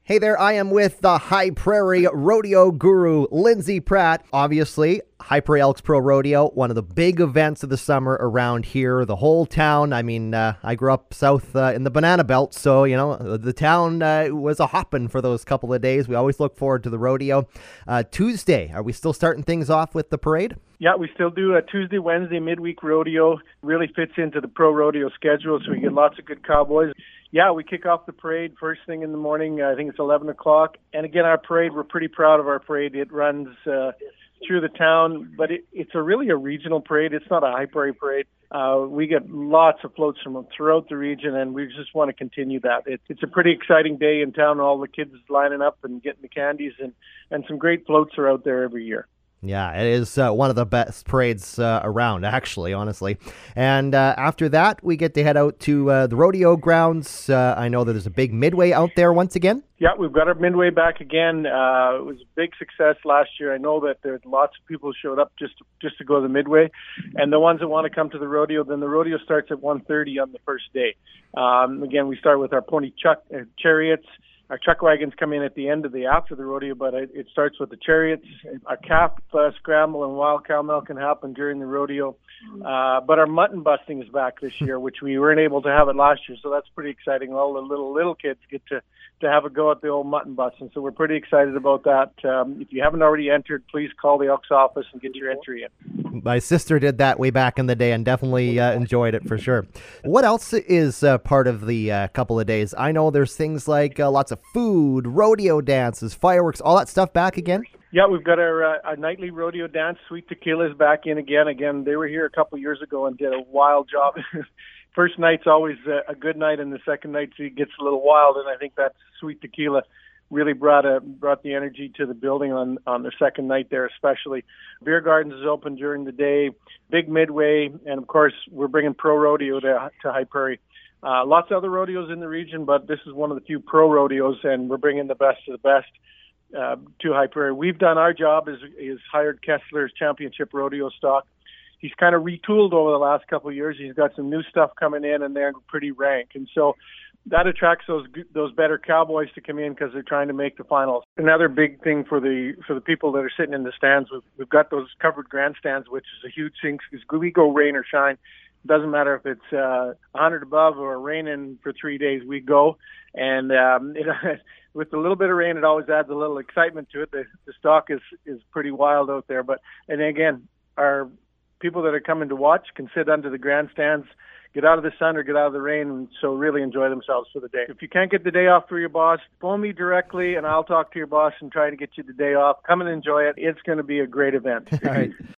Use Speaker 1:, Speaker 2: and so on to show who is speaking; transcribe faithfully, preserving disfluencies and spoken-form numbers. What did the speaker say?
Speaker 1: Hey there, I am with the High Prairie Rodeo guru, Lindsay Pratt. Obviously, High Prairie Elks Pro Rodeo, one of the big events of the summer around here. The whole town, I mean, uh, I grew up south uh, in the Banana Belt, so, you know, the town uh, was a hopping for those couple of days. We always look forward to the rodeo. Uh, Tuesday, are we still starting things off with the parade?
Speaker 2: Yeah, we still do a Tuesday, Wednesday, midweek rodeo. Really fits into the pro rodeo schedule, so we get lots of good cowboys. Yeah, we kick off the parade first thing in the morning. I think it's eleven o'clock. And again, our parade, we're pretty proud of our parade. It runs uh, through the town, but it, it's a really a regional parade. It's not a High Prairie parade. Uh, we get lots of floats from throughout the region, and we just want to continue that. It, it's a pretty exciting day in town. All the kids lining up and getting the candies, and, and some great floats are out there every year.
Speaker 1: Yeah, it is uh, one of the best parades uh, around, actually, honestly. And uh, after that, we get to head out to uh, the rodeo grounds. Uh, I know that there's a big midway out there once again.
Speaker 2: Yeah, we've got our midway back again. Uh, it was a big success last year. I know that there's lots of people who showed up just to, just to go to the midway. And the ones that want to come to the rodeo, then the rodeo starts at one thirty on the first day. Um, again, we start with our pony chuck uh, chariots. Our chuck wagons come in at the end of the after the rodeo, but it, it starts with the chariots. Our calf uh, scramble and wild cow milk can happen during the rodeo. Uh, but our mutton busting is back this year, which we weren't able to have it last year, so that's pretty exciting. All the little little kids get to, to have a go at the old mutton busting, so we're pretty excited about that. Um, if you haven't already entered, please call the Elks office and get your entry in.
Speaker 1: My sister did that way back in the day and definitely uh, enjoyed it for sure. What else is uh, part of the uh, couple of days? I know there's things like uh, lots of food, rodeo dances, fireworks, all that stuff back again?
Speaker 2: Yeah, we've got our, uh, our nightly rodeo dance. Sweet Tequila is back in again. Again, they were here a couple years ago and did a wild job. First night's always a, a good night, and the second night it gets a little wild, and I think that Sweet Tequila really brought a brought the energy to the building on, on the second night there especially. Beer Gardens is open during the day, big midway, and of course we're bringing pro rodeo to, to High Prairie. Uh, lots of other rodeos in the region, but this is one of the few pro rodeos, and we're bringing the best of the best uh, to High Prairie. We've done our job is is hired Kessler's Championship Rodeo stock. He's kind of retooled over the last couple of years. He's got some new stuff coming in, and they're pretty rank. And so that attracts those those better cowboys to come in because they're trying to make the finals. Another big thing for the for the people that are sitting in the stands, we've, we've got those covered grandstands, which is a huge thing because we go rain or shine. It doesn't matter if it's uh, one hundred above or raining for three days, we go. And um, it, with a little bit of rain, it always adds a little excitement to it. The, the stock is, is pretty wild out there. But and again, our people that are coming to watch can sit under the grandstands, get out of the sun or get out of the rain, and so really enjoy themselves for the day. If you can't get the day off for your boss, phone me directly, and I'll talk to your boss and try to get you the day off. Come and enjoy it. It's going to be a great event.
Speaker 1: All right.